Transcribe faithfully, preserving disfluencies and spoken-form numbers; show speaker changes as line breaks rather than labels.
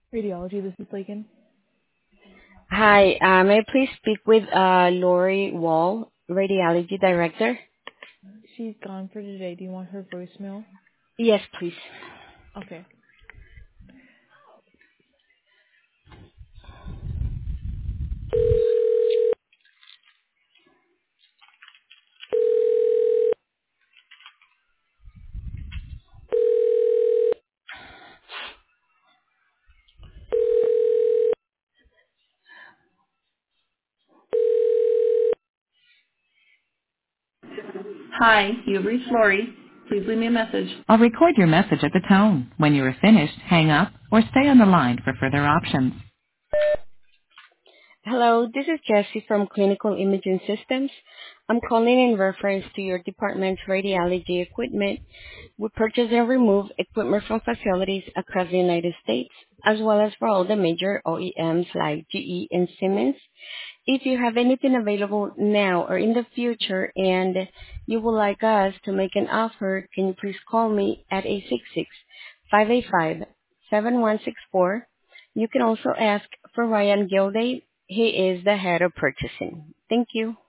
Radiology, this is Lakin.
Hi, uh, may I please speak with uh, Lori Wall, Radiology Director?
She's gone for today. Do you want her voicemail?
Yes, please.
Okay. Hi, you've reached Lori. Please leave me a message. I'll record your message at the tone. When you are finished, hang up or stay on the line for further options.
Hello, this is Jessie from Clinical Imaging Systems. I'm calling in reference to your department's radiology equipment. We purchase and remove equipment from facilities across the United States, as well as for all the major O E Ms like G E and Siemens. If you have anything available now or in the future and you would like us to make an offer, can you please call me at eight six six, five eight five, seven one six four. You can also ask for Ryan Gilday. He is the head of purchasing. Thank you.